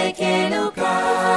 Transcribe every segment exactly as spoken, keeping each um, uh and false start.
Bekeluka,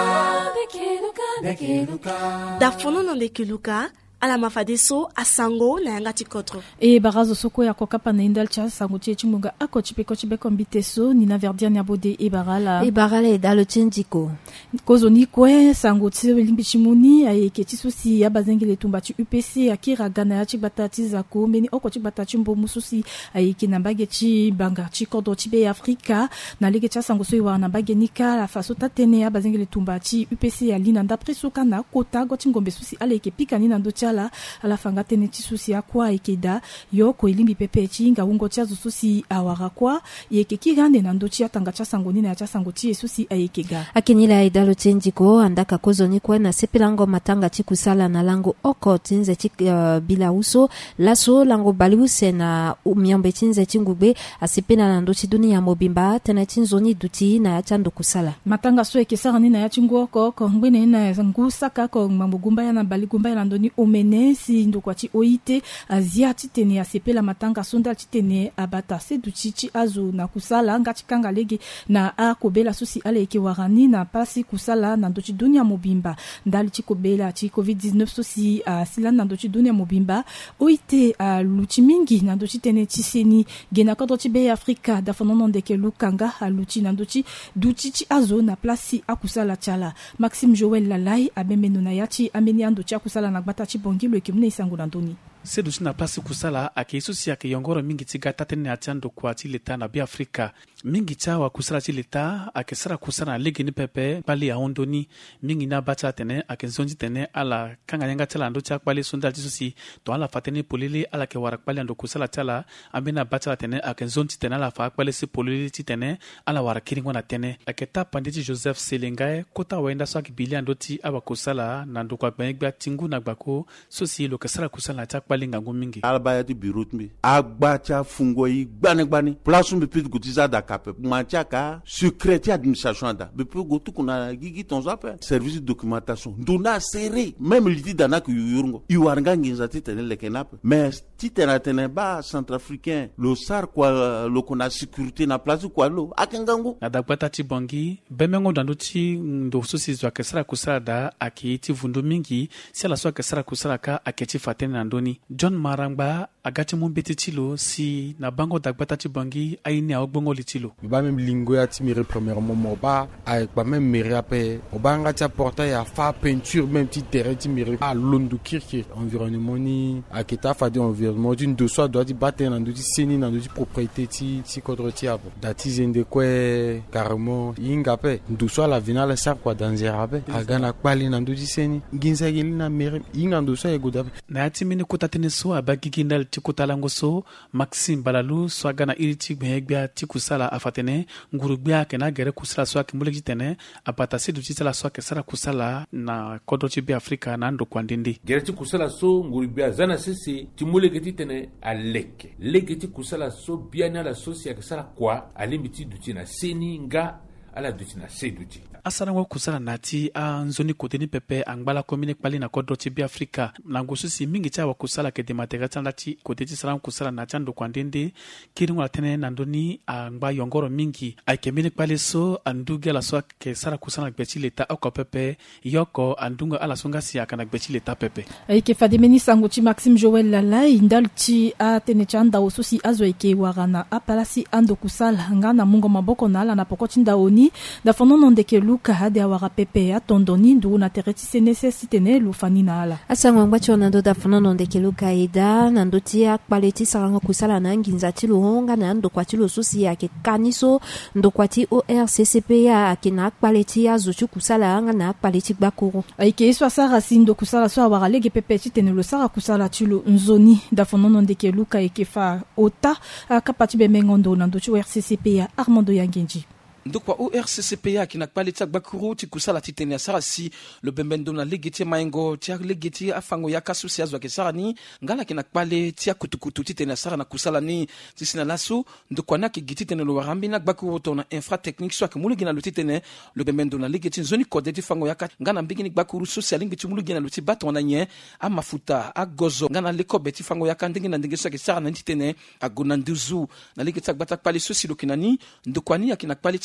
Bekeluka, Bekeluka. Dafono non Bekeluka. Ala mafadeso asango na yanga tikotro. E barazo soko ya kokapa na indal cha sango tie chimunga ako chipeko chibeko mbiteso ni na verdian ya bode e barala. E barala e dalo tindiko. Kozo ni kwe sango tie limbi chimuni aye ketiso si ya bazengele tumbati U P C akira gana ya chibata zako meni oko chibata chimbo mususi aye kinambage chi banga chikodo chibe Afrika na lege cha sango so iwa na bage nika la faso tatene ya bazengele tumbati U P C ya lina ndapre soka na kota go chingombe susi ale ke pika ni nando cha la ala fanga tene tisusi akwa ikeda yoko ilimbi pepe chinga ungo cha zususi awara kwa yeke kigande na ndochi atanga cha sangoni na cha sangoti yesusi ayekega akenila idalo tendiko andaka kozoni kwa na sepelango matanga chikusala na lango oko tinze chik uh, bila uso laso lango baliuse na miambe tinze chingube asepena na ndochi dunia mobimba tena tinzoni duti na cha ndokusala matanga so ekesara ni na ya chingo ko ko ngwene na ngusaka ko mambugumba ya na baligumba ya ndoni ume si ndokwati oite aziati tene asepela matanga sonda tene abata seduchichi azu na kusala ngati kanga legi na akobela susi ale ke warani na pasi kusala na ndochi dunia mobimba ndali chikobela chi covid dix-neuf susi asila na ndochi dunia mobimba oite a luchi mingi na ndochi tene chiseni gena kodo chibe Afrika da fonono ndeke lukanga a luchi na ndochi duchichi azu na plasi akusala chala Maxime Joël Lalai abemeno na yachi ameni ando cha kusala na gbata chibongi le kimne isango landoni sedu na place kusala akisusi yake yongoro mingi tiga tatene atando kwa ti leta na bi Afrika mingi cha wa kusala ti leta akesara kusala legi ni pepe pali ya ondoni mingi na bacha tene akenzonji tene ala kanga nyanga chala ndo cha pali sunda tisusi to ala fatene polili ala ke warak pali ndo kusala chala ambina bacha tene akenzonji tene ala fa pali si polili ti tene ala warakiringo na tene aketa panditi Joseph Selengae kota wenda so akibili ndo ti aba kusala na ndo kwa gba tingu na gbako sosi lo kesara kusala cha balinga ngumingi albaya ti birut mi agbacha fungo yi gbane gbane place me pit gutiza da kape mancha ka secrétaire administration da be pe gotu kuna gigi ton zape service de documentation nduna serré même liti dana ku yurungo iwaranga nginza titene lekenap mais titena tene ba centrafricain le sar kwa lo kona sécurité na place kwa lo akengangu na dagbata ti bongi bemengo dando ti ndo sosi zwa kesara kusala da akiti vundu mingi si ala so kesara kusala ka aketi fatene na ndoni John Marangba agati mumbeti chilo si na bango dagbata ti bangi aini a ogbongo li chilo ba même lingo ya ti mire premièrement mo ba ay ba même mire ape o ba ngati porta ya fa peinture même ti terrain ti mire a londu kirki environnement ni aketa fa di environnement d'une de soit doit di bater na di seni na di propriété ti si kodro ti abo dati zende kwe carrément ingape ndo soit la vinale sa kwa danger ape agana kwali na di seni ginza gelina mire inga ndo soit egoda na ti mini kota so abagigindal tikutalango so Maxime Balalu swagana iriti behegba tikusala afatene ngurugba kena gere kusala so akimulegi tene apata sidu titala so kesara kusala na kodo chibi Afrika na ndo kwandindi gere tikusala so ngurugba zana sisi timulegi tene aleke legeti kusala so biana la so sia kesara kwa alimiti dutina seni nga ala dutina seduti asana wa kusala nati a nzoni koteni pepe angbala komine kpali na kodro chibi Afrika na ngosusi mingi cha wa kusala ke de mategatsa nati koteti sala kusala na chando kwandende kiri ngwa tene na ndoni angba yongoro mingi aikemine kpali so anduge la so ke sala kusala gbechi leta oko pepe yoko andunga ala songa si akana gbechi leta pepe aike fademeni sangochi Maxime Joël Lalai indalchi a tene chanda osusi azo ike warana apalasi ando kusala ngana mungo maboko na ala na pokoti ndaoni da fonono ndeke luka hade awara pepe ya tondoni ndu na tereti se necessite ne lufani na ala asangwa ngbacho na ndo da fonono ndeke luka ida na ndo tia kpaleti saranga kusala na nginza ti luhonga na ndo kwati lo susi ya ke kaniso ndo kwati O R C C P ya akina kpaleti ya zuchu kusala anga na kpaleti gbakuru aike iswa sara sindo kusala so awara lege pepe ti tene lo sara kusala ti lo nzoni da fonono ndeke luka ekefa ota kapati be mengondo na ndo O R C C P ya Armando Yangenji ndokwa O R C C P ya kina kpaleti gbakuru ti kusala ti tene sara si lo bembendo na legeti maingo ti legeti afango ya kasu si azwa ke sara ni ngala kina kpale ti akutukutu ti tene sara na kusala ni ti sina lasu ndokwa na ki giti tene lo warambi na gbakuru to na infra technique so akimulu gina lo ti tene lo bembendo na legeti nzoni kode ti fango ya ka ngana mbigi ni gbakuru social lingi ti mulu gina lo ti bato na nye a mafuta a gozo ngana leko beti fango ya ka ndingi na ndingi so ke sara na ti tene agona nduzu na legeti gbata kpale so si lo kinani ndokwa ni akina kpale ti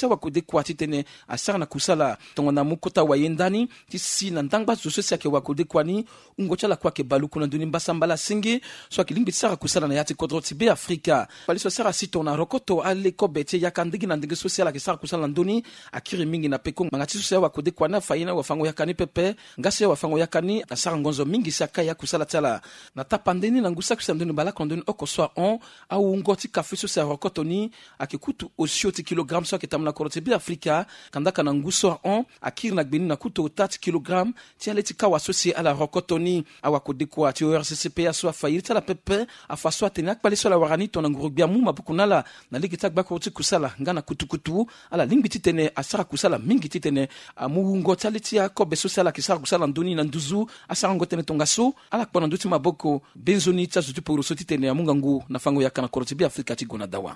tia wakode kwa titene asara na kusala tongona mukota wayendani tisi na ndangba zuso siake wakode kwani ungocha la kwake baluku na nduni mbasambala singi so akilimbi sara kusala na yati kodro tibe Afrika paliso sara sito na rokoto ale kobete yakandigi na ndenge social ke sara kusala nduni akiri mingi na peko mangati so wakode kwana faina wafango yakani pepe ngase wafango yakani na sara ngonzo mingi saka ya kusala tala na tapandeni na ngusa kusala nduni bala kondoni okoswa on au ngoti kafiso sa rokoto ni akikutu osioti kilogram so ketamna korote bi Afrika kandaka na nguso on akiri na gbeni na kuto tati kilogram tiale tikawa associé à la rokotoni awakode kwa ti R C C P so afayirita la pepe afaso atena akpali so la warani tona ngurubia mu mabukunala na ligita bakoti kusala ngana kutukutu ala limbiti tene asara kusala mingi titene amu ngota litia ko beso sala kisara kusala nduni na nduzu asara ngotene tongaso ala kpona nduti maboko benzoni tsa zutu poro soti tene amungangu na fango yakana korote bi Afrika ti gona dawa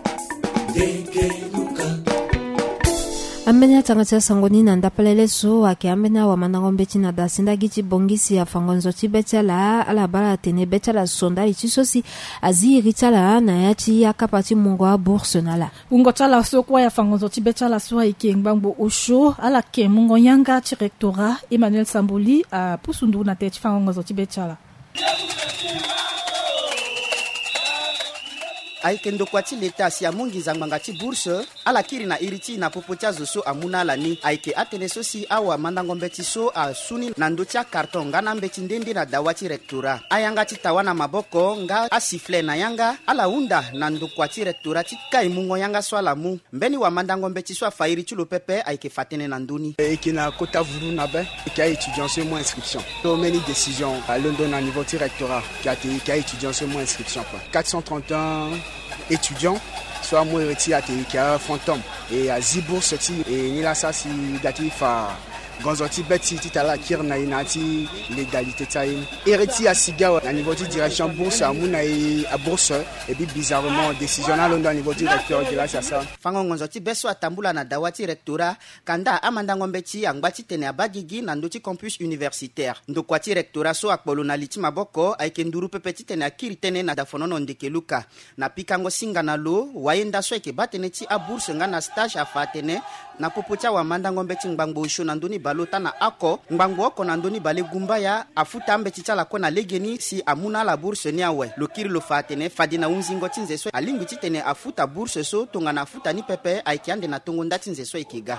ambenya tangata sangoni na ndapalele so ake ambena wa manangombe china da sindagi bongisi ya fangonzo tibetala ala bala tene betala sonda ichisosi azi ritala na yachi akapati mungo a bourse nala ungo tala so kwa ya fangonzo tibetala so ike ngbango osho ala ke mungo yanga ti rectora Emmanuel Samboli a pusundu na te fangonzo tibetala aikendo kwati leta si amungi zangmanga ti bourse ala kiri na iriti na popotia zoso amuna lani aike atene sosi awa mandangombe ti so a suni na ndotia karton ngana mbeti ndende na dawati rectora ayanga ti tawana maboko nga asifle na yanga ala unda na ndokwati rectora ti kai mungo yanga so ala mu mbeni wa mandangombe ti so afairi ti lo pepe aike fatene na nduni eke na kota vuru na be eke a étudiant sur moins inscription so many décisions à London na niveau ti rectora qui a été qui a étudiant sur moins inscription quatre cent trente et un étudiants soit moi reti a qui a fantôme et à Zibourg sorti et ni la ça si datif à Gonzoti beti titala kirna inati légalité taïm et reti à siga à niveau de direction bourse à muna et à bourse et puis bizarrement décisionnel au niveau du recteur de la ça fango Gonzoti beso atambula na dawati rectora kanda amanda ngombeti angbati tene abagigi na ndoti campus universitaire ndokwati rectora so akpolo na liti maboko aikenduru pepeti tene akiri tene na dafonono ndekeluka na pikango singa na lo wayenda so eke batene ti a bourse nga na stage afatene na popotia wa manda ngombeti ngbango sho na ndoni balota na ako ngbango oko na ndoni bale gumba ya afuta mbeti tala ko na legeni si amuna la bourse ni awe lokiri lo fatene fadina unzingo tinze so alingi titene afuta bourse so tonga na afuta ni pepe aikiande na tongo ndati nze so ikiga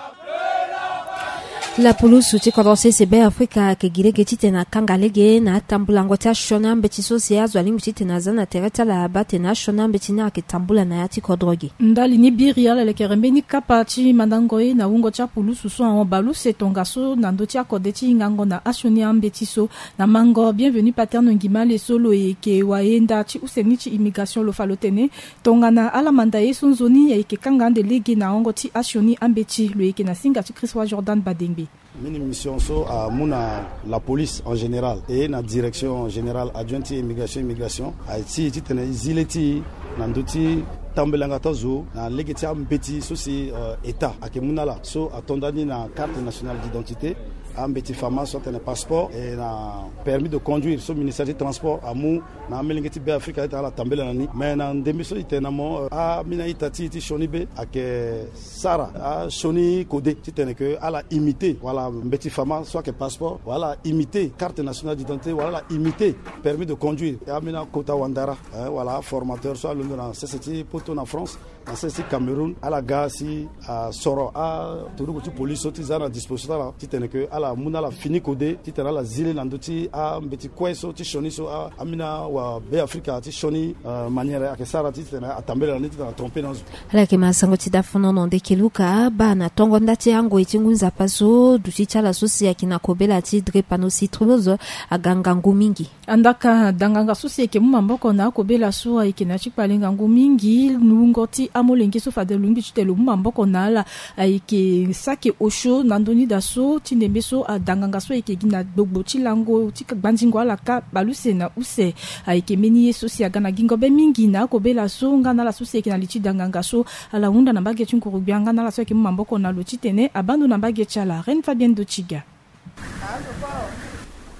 la police uti kodose sebe Afrika ke girege titena kangalege na tambula ngota shona mbeti so se azwa lingi titena zana tereta la bate na shona mbeti na ke tambula na yati kodrogi ndali ni biria la kerembe ni kapati mandangoe na ungo cha police so en balu se tonga so na ndoti akodeti ngango na ashoni ambeti so na mango bienvenue paterno ngimale solo e ke waenda ti useni ti immigration lo falotene tonga na ala mandaye sonzoni e ke kangande lege na ongo ti ashoni ambeti lo e ke na singa ti Christophe Jordan Badengbe Mini mission so à Mouna la police en général et la direction générale adjointe immigration immigration a été titane zileti nanduti tambelanga tazo na legeti ambeti so si uh, état akemuna la so atondani na carte nationale d'identité ambeti fama soit un passeport et na permis de conduire so ministère du transport amu na melingeti be Afrika ita la tambela nani mais na ndemiso itenamo a mina itati ti shonibe ake sara a shoni codé titene que ala imiter voilà mbeti fama soit que passeport voilà imiter carte nationale d'identité voilà imiter permis de conduire a mina kota wandara hein, voilà formateur soit le dans C C T poto en France dans C C T Cameroun à la gasi à Soro à tout le police otizana disposition là titene que ala muna la fini codé titana la zile landoti a mbeti kweso ti shoni so a amina wa be Afrika ti shoni uh, manière akesara titana atambela ni titana tromper dans ala ke masango ti dafono no de keluka bana tongo ndati yango itingunza paso duti chala sosi akina kobela ti drepano citrulose aganga ngumingi andaka danganga sosi ke mumamboko na kobela so ikina chipalenga ngumingi nungoti amolengi so fa de lumbi chitelo mumamboko na la ike sake osho nandoni daso tinembe so danganga so ike gina dogbo chilango tika banjingo ala ka baluse na use ike meni sosi agana gingo be mingi na kobela so ngana la sosi ikina lichi danganga so ala unda na bage chinkuru bianga na la so ke mumamboko na lo chitene abando na bage chala Reine Fabienne Dochiga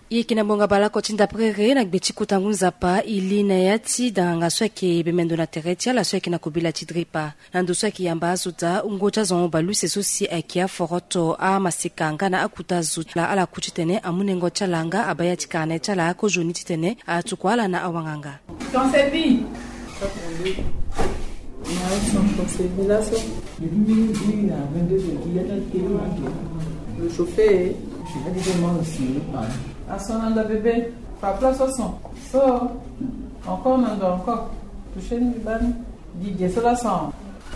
Yekina bonga bala kotinda prere na gbeti kutangu nzapa ili na yati danga swake bemendo na teretia la swake na kubila tidripa na ndo swake yamba azuta ungocha zongo balu sesosi akia foroto a masikanga na akuta zutla ala kuchitene amune ngocha langa abaya tikane chala ko joni titene atukwala na awanganga. Quand c'est dit le chauffeur, je vais dire moi aussi. À son anda bébé, pas place au son. So, encore, encore. Touchez une bonne. Didier, c'est la son.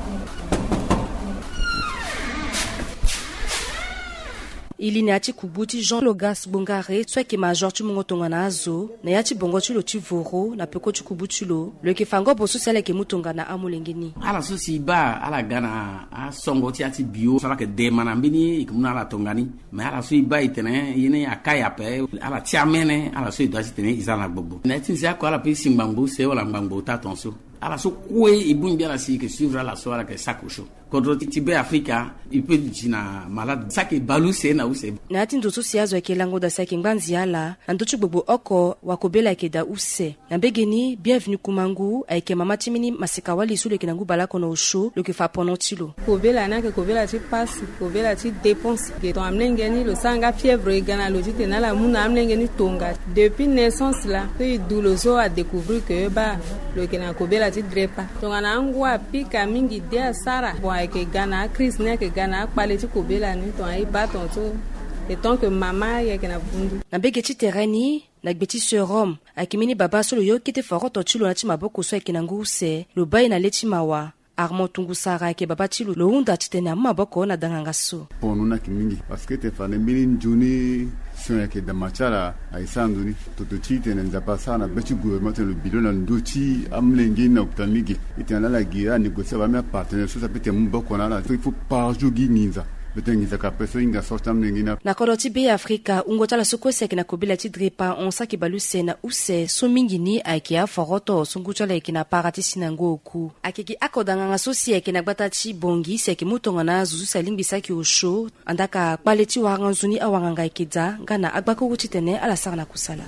Ili ni ati kubuti Jean Logas Bongare soit ki major tu mungotonga na azo na yati bongo tu lo tu voro na peko tu kubuti lo le ki fango bo sosale ke mutonga na amulengini ala sosi ba ala gana a songo ti ati bio sala ke de manambini ikumuna ala tongani mais ala so ba itene yene akaya pe ala tiamene ala so do itene izana gbogbo na tin sia ko ala pe simbambo se wala mbambo ta tonso ala so kwe ibunbi ala si ke suivre la soara ke sakocho kodro tibe Afrika ipe dina malade sake balu se na use na ati ndo sosiazo ke lango da sake ngbanzi ala ndo chugbobo oko wakobela ke da use na begeni bienvenue kumangu ayeke mama timini masika wali sule ke nangu bala kono show le ke fa ponotilo kobela na ke kobela ti passe kobela ti dépense ke to amlengeni lo sanga fièvre gana lo ti tena la muna amlengeni tonga depuis naissance là que douloso a découvrir que ba lo ke na kobela ti drepa tonga na ngwa pika mingi dia sara bon ke gana crise ne ke gana pale ti kobela ni to ai baton to et tant que mama ya ke na bundu na begeti terani na gbeti serum akimini baba solo yo kete foroto chilo na ti maboko so ke nangu se lo bai na leti mawa Armand Tungusara ke baba chilo lo unda titena maboko na danganga so ponuna kimingi parce que te fane mini njuni soya ke da machala aisanduni totochite ne nzapasa na bechi gouvernement le bilona nduchi amlengi na kutamigi itana la gira négocier ba mes partenaires so ça peut être mboko na la il faut par jour ginza betengiza ka peso inga sorta mlengi na na kodoti be Afrika ungota la soko seke na kobila ti drepa on sa ke baluse na use so mingi ni akia foroto sungucha la ke na parati sinango oku akiki akodanga nga sosie ke na gbata ti bongi seke mutonga na zuzu salimbi saki osho andaka paleti waranzuni awanganga ikeda ngana agbako utitene ala sara na kusala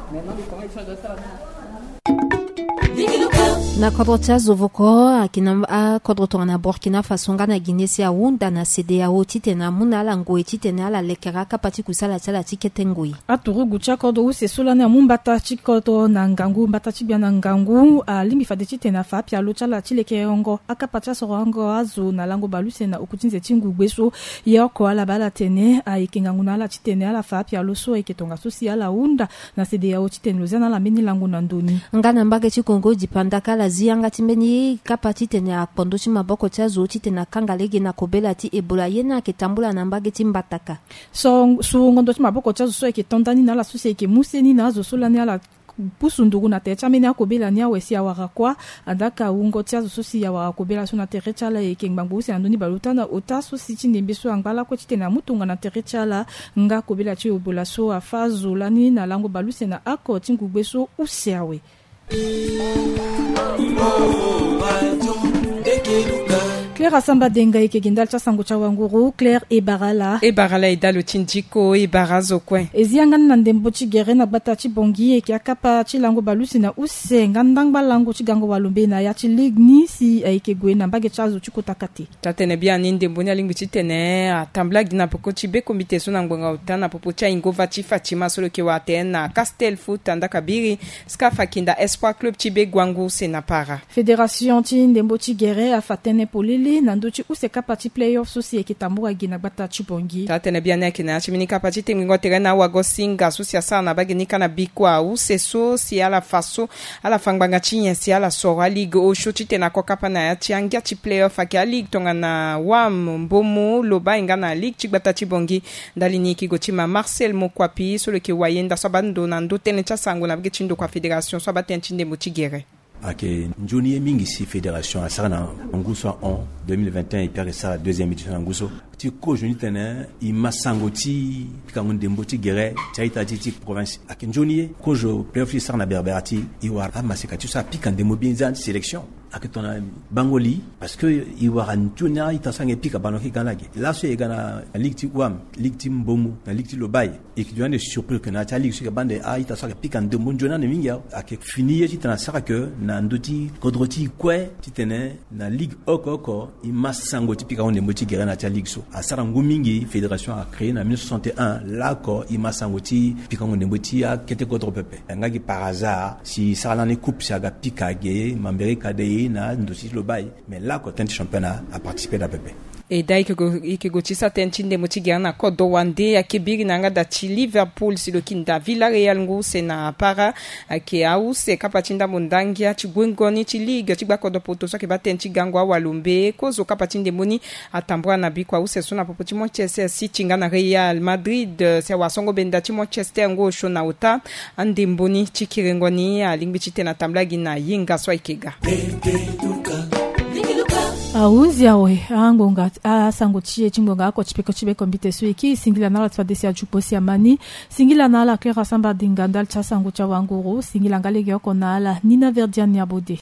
na kodrotia zovoko akina a kodrotonga na Burkina Faso ngana Guinée ya unda na C D A O titena muna la ngoi titena la lekera kapati kusala chala tiketengui aturu gucha kodo se solana mumbata chikoto na ngangu mbata chibia na ngangu alimbi fade titena fa pia lo chala chileke ongo akapacha sorongo azu na lango baluse na okutinze tingu gbeso yoko ala bala tene aikingangu na la titena la fa pia lo so eketonga social unda na C D A O titena lo zana la meni lango na ndoni ngana mbage chikongo jipanda kala zianga timbeni kapati tene apondo chi maboko cha zo titena kangalege na kobela ti ebola yena ketambula na mbage timbataka so so ngondo chi maboko cha zo so eketondani na la susi eke museni na zo solani ala pusundugu na techa meni akobela ni awesi awara kwa andaka ungo tia zo susi ya wara kobela so na terecha la eke ngbangu se andoni balutana ota susi chi ndembe so angala ko titena mutunga na terecha la nga kobela chi ebola so afazo lani na lango baluse na ako tingugbe so usiawe Claire Asamba Denga eke gendal cha sango cha wanguru Claire e barala e barala e dalo tindiko e barazo kwen ezianga na ndembo chi gere na bata chi bongi eke akapa chi lango balusi na usenga ndangba lango chi gango walombe na ya chi ligni si eke gwe na mbage chazo chi kotakati tatene bia ni ndembo ni alingi chi tene atambla gina poko chi be komite so na ngonga utana popo cha ingova chi Fatima solo ke watena Castel Foot anda kabiri skafa kinda Espoir Club chi be gwangu senapara Fédération chi ndembo chi gere afatene polili nandochi use kapati playoff sosi ekitambua gina bata chibongi tatene bia ne kina chimini kapati tingo terena wa gosinga sosi sana bagini kana bikwa use so si ala faso ala fangbanga chinya si ala sora ligue o shoti tena ko kapana ya chiangia chi playoff akia ligue tonga na wam mbomo loba ingana ligue chibata chibongi dalini ki gochima Marcel Mokwapi solo ke wayenda sabando na ndotene cha sango na bgechindo kwa fédération so batentinde motigere ake njoni mingi si fédération a sana nguso en deux mille vingt et un et puis ça deuxième édition nguso ti ko joni tene i masangoti kangonde mboti gere chaita ti province ake njoni ko jo playoff sana berberati i war amaseka ti sa pikande mobinzan sélection akitona bangoli parce que i waran tuna itasange pika banoki kanage la so e gana likti wam likti mbomu na likti lobai et qui doit être surpris que na tali sur bande a itasange pika ndembo njona ne mingia ake finir titana saka que na ndoti kodroti kwe titene na ligue okoko i masango tipika on moti gere na tali so a sarangu mingi fédération a créé na mille neuf cent soixante et un là ko i masango ti pika on moti a kete kodro pepe ngaki par hasard si saralane coupe saga pika ge mambere kade na ndoti lobai mais là ko tant championnat a participé da pepe e dai ke go tisa tentinde motigiana ko do wande akibiri nanga da chi Liverpool silo kinda Villarreal ngu sena para ke au se kapatinda mundangia chi gwengoni chi liga chi bako do poto so ke batenti gangwa walumbe ko zo kapatinde moni atambwa na bikwa use sona popoti Manchester City ngana Real Madrid se wasongo benda chi Manchester ngo shona uta ande mboni chi kirengoni alingbi chi tena tamlagi na yinga so ikega auzi awe angonga asango chie chingonga ko chipeko chibeko mbite suiki singila nala tfadesi ajuposi amani singila nala kera samba dingandal cha sango cha wanguru singila ngale yoko nala Nina Verdian Yabode.